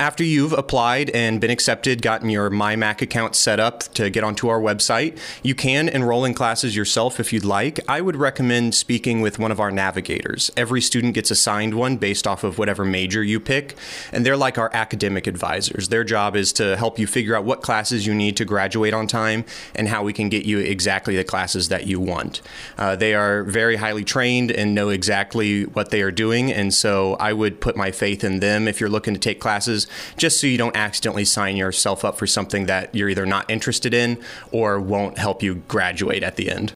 After you've applied and been accepted, gotten your MyMac account set up to get onto our website, you can enroll in classes yourself if you'd like. I would recommend speaking with one of our navigators. Every student gets assigned one based off of whatever major you pick, and they're like our academic advisors. Their job is to help you figure out what classes you need to graduate on time and how we can get you exactly the classes that you want. They are very highly trained and know exactly what they are doing, and so I would put my faith in them if you're looking to take classes, just so you don't accidentally sign yourself up for something that you're either not interested in or won't help you graduate at the end.